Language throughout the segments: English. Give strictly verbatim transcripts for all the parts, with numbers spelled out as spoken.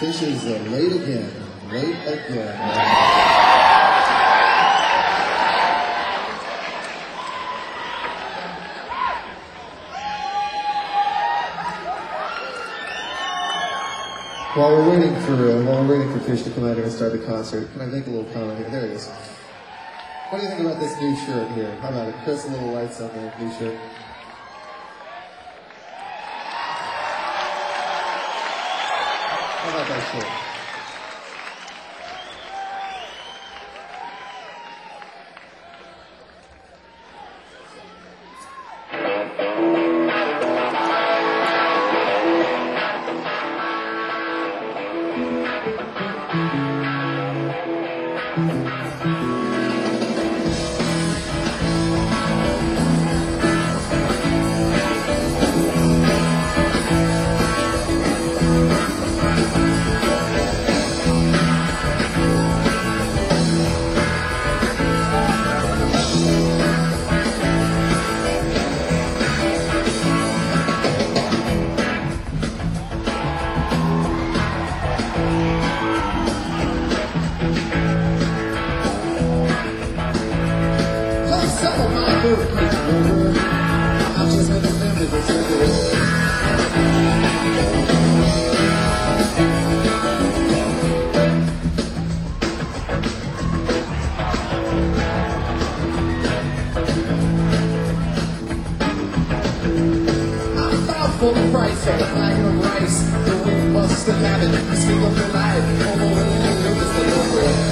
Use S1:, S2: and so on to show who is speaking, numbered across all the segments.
S1: Fish is uh, late again. Late again. While we're waiting for uh, while we're waiting for Fish to come out here and start the concert, can I make a little comment here? There it is. What do you think about this new shirt here? How about it? Chris, a little lights on the new shirt. How about that shirt?
S2: For the price of a bag of rice, the wind must have had it. The speed of the light, all over the world is the over it.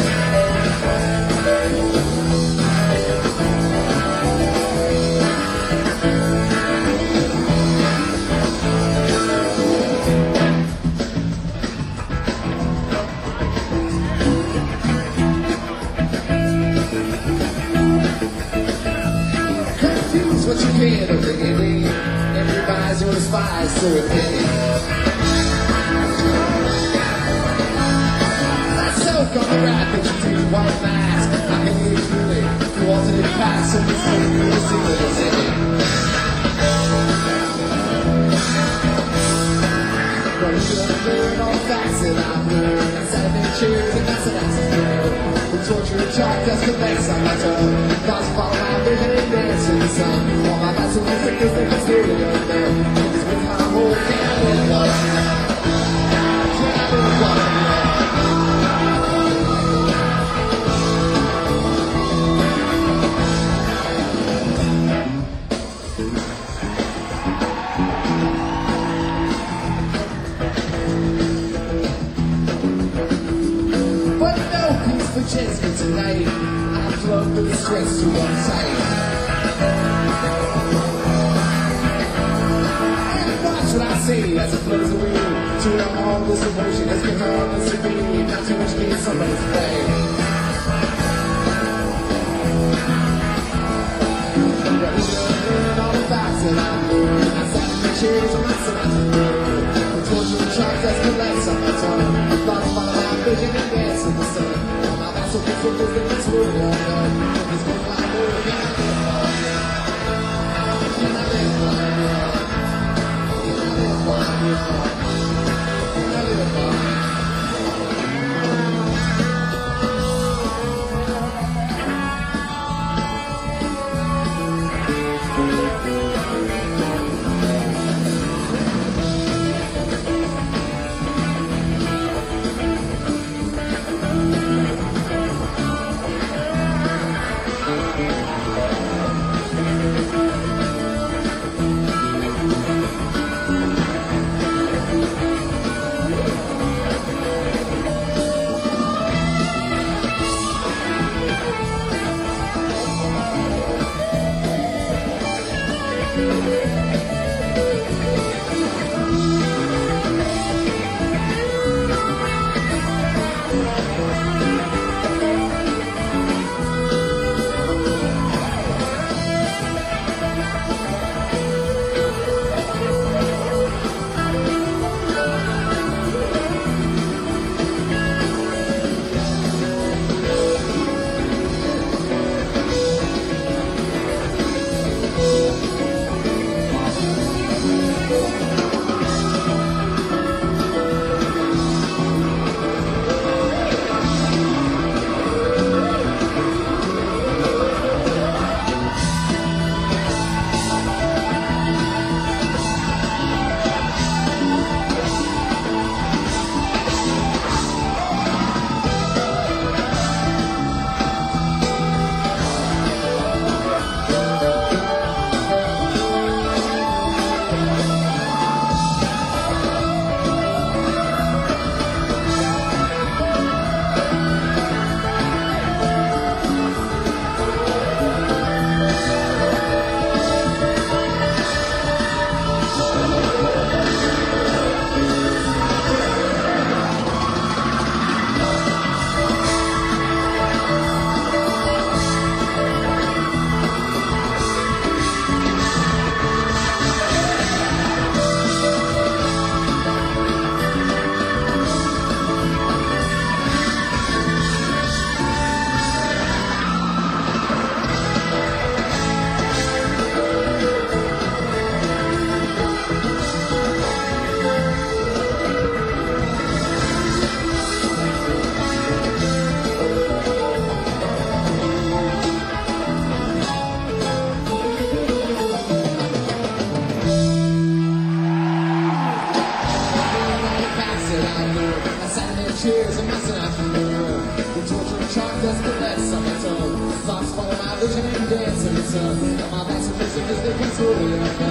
S2: Confuse what you can of the ending. Everybody's your spies, so it's getting myself on the rap that you do white mask. I can hear you really through alternate paths, so we see the secret is ending. But you should have learned all the facts that I've learned. I sat in chairs and that's an accident. The torture and talk that's the next on my tongue. Thoughts follow my vision and dance in the sun. All my lights are moving because they're just doing it now. It's with my whole family and love. Can't live on it. But no peace for Jasmine tonight. I plugged the stress to one side. What I say as it flows away to the all this emotion has become a severe. Not too much need somebody's play. But you should have learned all the facts that I learned. I sat in the chairs and I said I could learn. The torture and charge that's collects on my tongue. Thoughts follow my vision and dance in the sun. All my life so peaceful is that it's worth it all done. It's been my whole game. Can I live my life? vision and dance in the sun. My passengers are just the control of your